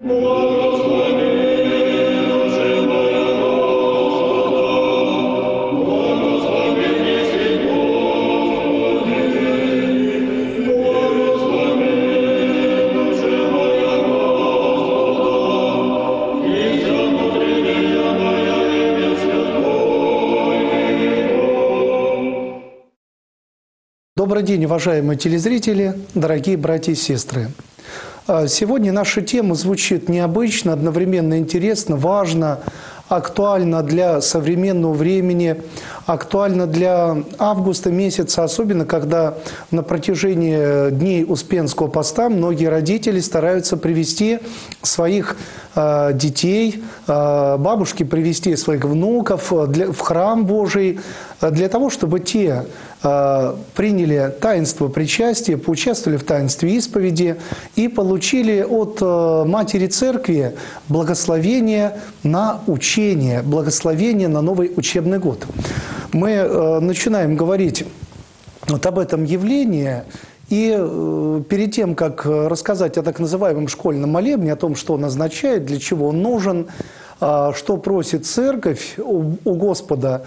Добрый день, уважаемые телезрители, дорогие братья и сестры. Сегодня наша тема звучит необычно, одновременно интересно, важно, актуально для современного времени, актуально для августа месяца, особенно когда на протяжении дней Успенского поста многие родители стараются привести своих детей, бабушки привести своих внуков в храм Божий, для того, чтобы те приняли таинство причастия, поучаствовали в таинстве исповеди и получили от Матери Церкви благословение на учение, благословение на новый учебный год. Мы начинаем говорить вот об этом явлении, и перед тем, как рассказать о так называемом школьном молебне, о том, что он означает, для чего он нужен, что просит Церковь у Господа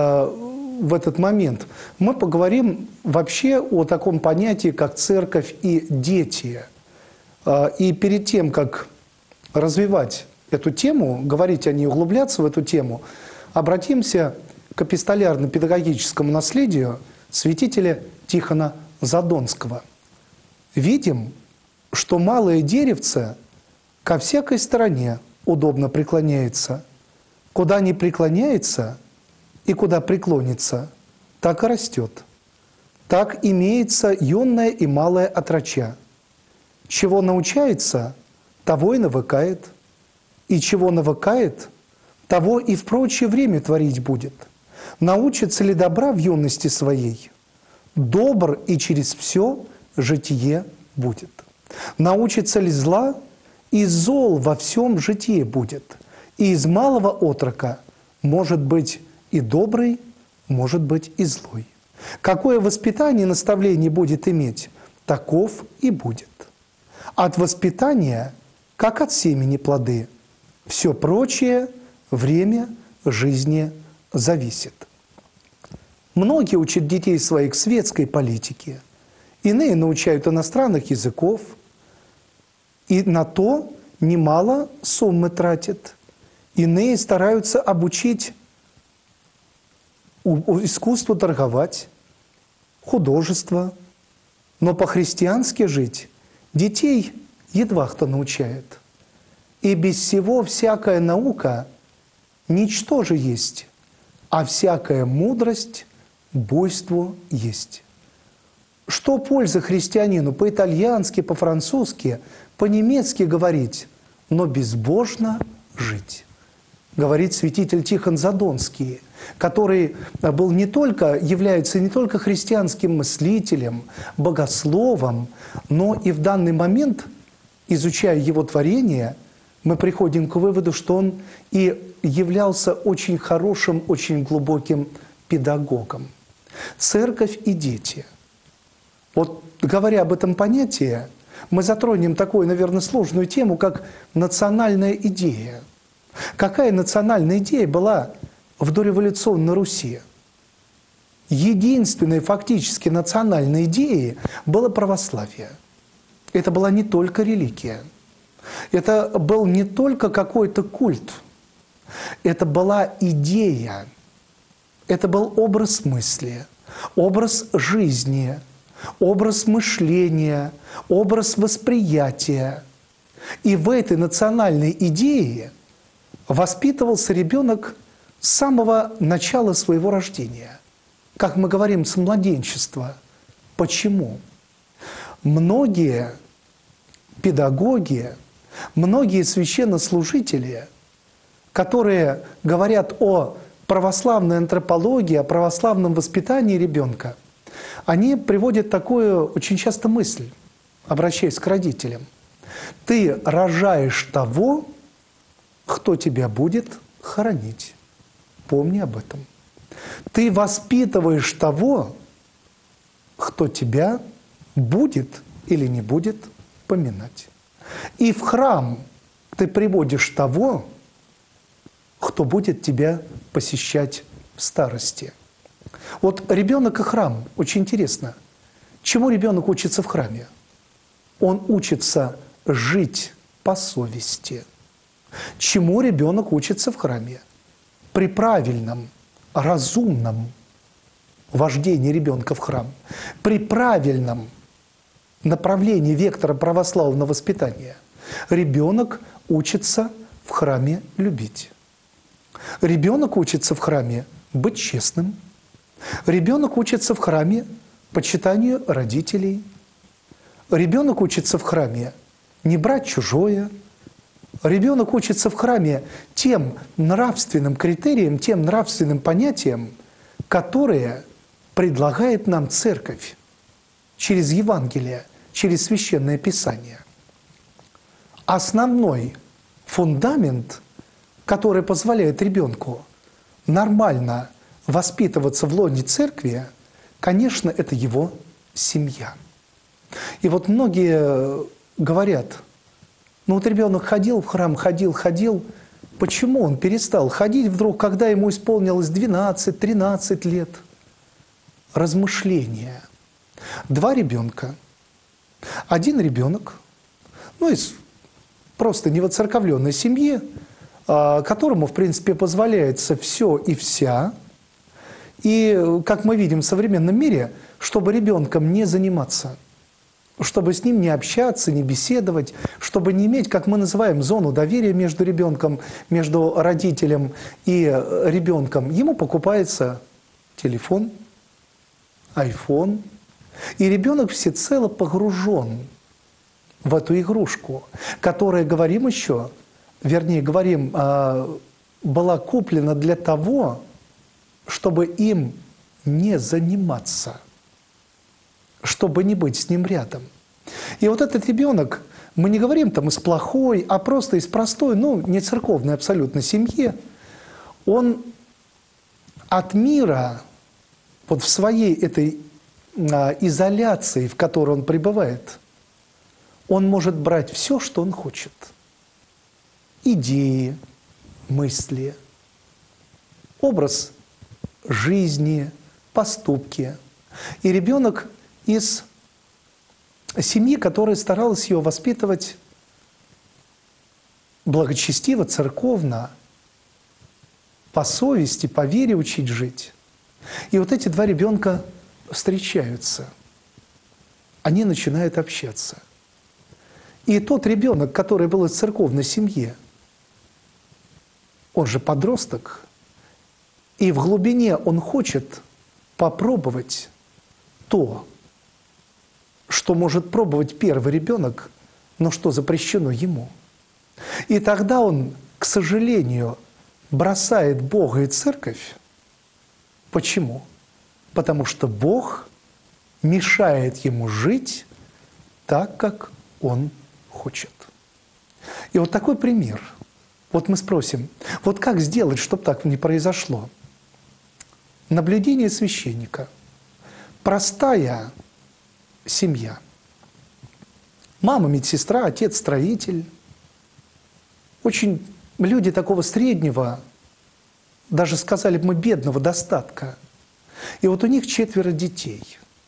в этот момент, мы поговорим вообще о таком понятии, как церковь и дети. И перед тем, как развивать эту тему, говорить о ней, углубляться в эту тему, обратимся к эпистолярно-педагогическому наследию святителя Тихона Задонского. Видим, что малое деревце ко всякой стороне удобно преклоняется. Куда ни преклоняется и куда преклонится, так и растет. Так имеется юное и малое отроча. Чего научается, того и навыкает. И чего навыкает, того и в прочее время творить будет. Научится ли добра в юности своей, добр и через все житие будет. Научится ли зла, и зол во всем житие будет. И из малого отрока может быть и добрый, может быть и злой. Какое воспитание и наставление будет иметь, таков и будет. От воспитания, как от семени плоды, все прочее время жизни зависит. Многие учат детей своих светской политике, иные научают иностранных языков, и на то немало суммы тратят. Иные стараются обучить искусству торговать, художество, но по-христиански жить детей едва кто научает. И без всего всякая наука ничто же есть, а всякая мудрость буйству есть. Что польза христианину по-итальянски, по-французски, по-немецки говорить, но безбожно жить? Говорит святитель Тихон Задонский, который является не только христианским мыслителем, богословом, но и в данный момент, изучая его творение, мы приходим к выводу, что он и являлся очень хорошим, очень глубоким педагогом. Церковь и дети. Вот говоря об этом понятии, мы затронем такую, наверное, сложную тему, как национальная идея. Какая национальная идея была в дореволюционной Руси? Единственной фактически национальной идеей было православие. Это была не только религия. Это был не только какой-то культ. Это была идея. Это был образ мысли, образ жизни, образ мышления, образ восприятия. И в этой национальной идее воспитывался ребенок с самого начала своего рождения. Как мы говорим, с младенчества. Почему? Многие педагоги, многие священнослужители, которые говорят о православной антропологии, о православном воспитании ребенка, они приводят такую очень часто мысль, обращаясь к родителям. Ты рожаешь того, кто тебя будет хоронить. Помни об этом. Ты воспитываешь того, кто тебя будет или не будет поминать. И в храм ты приводишь того, кто будет тебя посещать в старости. Вот ребенок и храм, очень интересно. Чему ребенок учится в храме? Он учится жить по совести. Чему ребенок учится в храме? При правильном, разумном вождении ребенка в храм, при правильном направлении вектора православного воспитания ребенок учится в храме любить. Ребенок учится в храме быть честным. Ребенок учится в храме почитанию родителей. Ребенок учится в храме не брать чужое. Ребенок учится в храме тем нравственным критериям, тем нравственным понятиям, которые предлагает нам Церковь через Евангелие, через Священное Писание. Основной фундамент, который позволяет ребенку нормально воспитываться в лоне Церкви, конечно, это его семья. И вот многие говорят, ну вот ребенок ходил в храм, ходил. Почему он перестал ходить вдруг, когда ему исполнилось 12-13 лет? Размышления. 2 ребенка. Один ребенок, ну, из просто невоцерковленной семьи, которому, в принципе, позволяется все и вся. И, как мы видим в современном мире, чтобы ребенком не заниматься, чтобы с ним не общаться, не беседовать, чтобы не иметь, как мы называем, зону доверия между ребенком, между родителем и ребенком, ему покупается телефон, iPhone, и ребенок всецело погружен в эту игрушку, которая, говорим, была куплена для того, чтобы им не заниматься, чтобы не быть с ним рядом. И вот этот ребенок, мы не говорим там из плохой, а просто из простой, ну, не церковной абсолютно семьи, он от мира, вот в своей этой изоляции, в которой он пребывает, он может брать все, что он хочет. Идеи, мысли, образ жизни, поступки. И ребенок из семьи, которая старалась его воспитывать благочестиво, церковно, по совести, по вере учить жить. И вот эти 2 ребенка встречаются, они начинают общаться. И тот ребенок, который был из церковной семьи, он же подросток, и в глубине он хочет попробовать то, что может пробовать первый ребенок, но что запрещено ему. И тогда он, к сожалению, бросает Бога и Церковь. Почему? Потому что Бог мешает ему жить так, как он хочет. И вот такой пример. Вот мы спросим, вот как сделать, чтобы так не произошло? Наблюдение священника. Простая семья. Мама медсестра, отец строитель. Очень люди такого среднего, даже сказали бы мы бедного достатка. И вот у них 4 детей.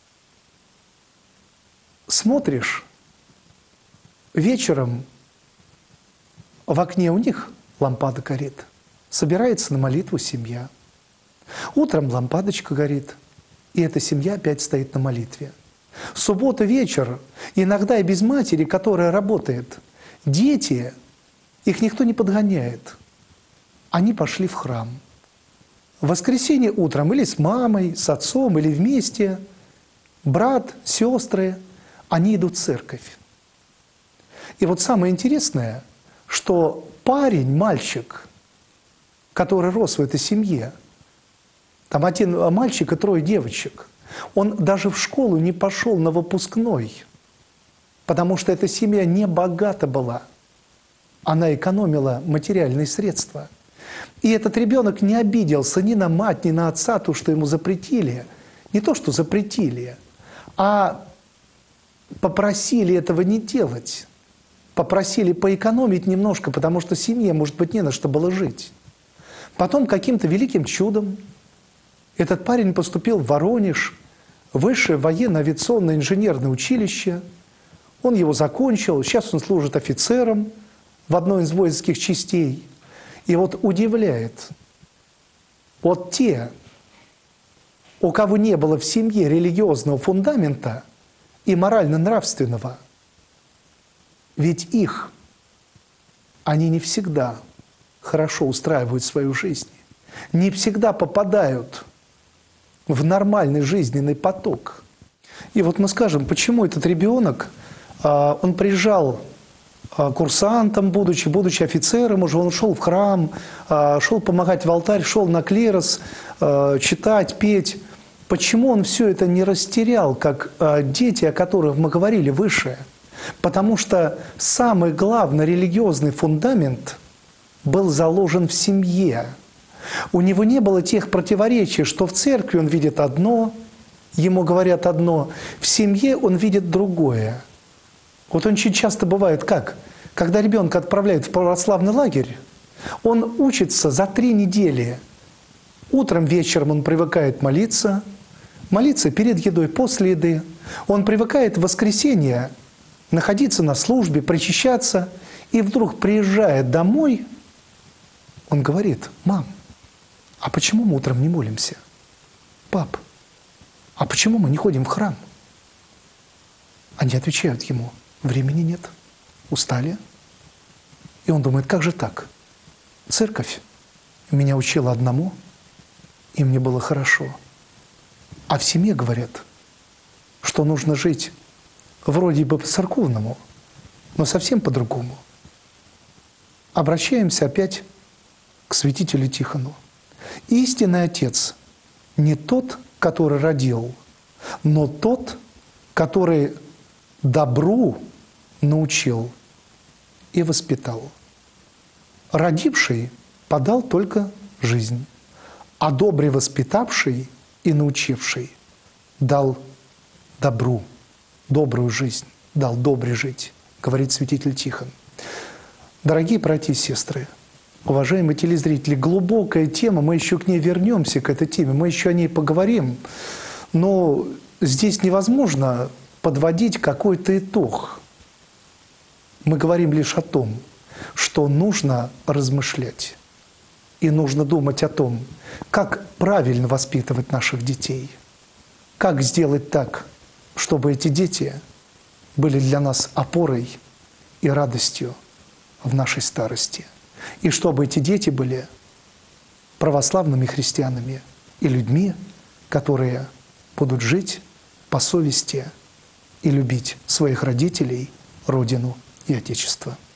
Смотришь, вечером в окне у них лампада горит. Собирается на молитву семья. Утром лампадочка горит, и эта семья опять стоит на молитве. Суббота вечер, иногда и без матери, которая работает. Дети, их никто не подгоняет. Они пошли в храм. В воскресенье утром или с мамой, с отцом, или вместе, брат, сестры, они идут в церковь. И вот самое интересное, что парень, мальчик, который рос в этой семье, там 1 мальчик и 3 девочек, он даже в школу не пошел на выпускной, потому что эта семья не богата была. Она экономила материальные средства. И этот ребенок не обиделся ни на мать, ни на отца, то, что ему запретили. Не то, что запретили, а попросили этого не делать. попросили поэкономить немножко, потому что семье, может быть, не на что было жить. Потом каким-то великим чудом этот парень поступил в Воронеж, высшее военно-авиационное инженерное училище. Он его закончил, сейчас он служит офицером в одной из воинских частей. И вот удивляет, вот те, у кого не было в семье религиозного фундамента и морально-нравственного, ведь они не всегда хорошо устраивают свою жизнь, не всегда попадают в нормальный жизненный поток. И вот мы скажем, почему этот ребенок, он приезжал курсантом, будучи офицером, уже он шел в храм, шел помогать в алтарь, шел на клирос, читать, петь. Почему он все это не растерял, как дети, о которых мы говорили выше? Потому что самый главный религиозный фундамент был заложен в семье. У него не было тех противоречий, что в церкви он видит одно, ему говорят одно, в семье он видит другое. Вот очень часто бывает как? Когда ребенка отправляют в православный лагерь, он учится за 3 недели. Утром, вечером он привыкает молиться перед едой, после еды. Он привыкает в воскресенье находиться на службе, причащаться. И вдруг, приезжая домой, он говорит: «Мам, а почему мы утром не молимся? Пап, а почему мы не ходим в храм?» Они отвечают ему: времени нет, устали. И он думает: как же так? Церковь меня учила одному, и мне было хорошо. А в семье говорят, что нужно жить вроде бы по-церковному, но совсем по-другому. Обращаемся опять к святителю Тихону. Истинный отец не тот, который родил, но тот, который добру научил и воспитал. Родивший подал только жизнь, а добре воспитавший и научивший дал добру, добрую жизнь, дал добре жить, говорит святитель Тихон. Дорогие братья и сестры, уважаемые телезрители, глубокая тема, мы еще к ней вернемся, к этой теме, мы еще о ней поговорим, но здесь невозможно подводить какой-то итог. Мы говорим лишь о том, что нужно размышлять и нужно думать о том, как правильно воспитывать наших детей, как сделать так, чтобы эти дети были для нас опорой и радостью в нашей старости, и чтобы эти дети были православными христианами и людьми, которые будут жить по совести и любить своих родителей, Родину и Отечество.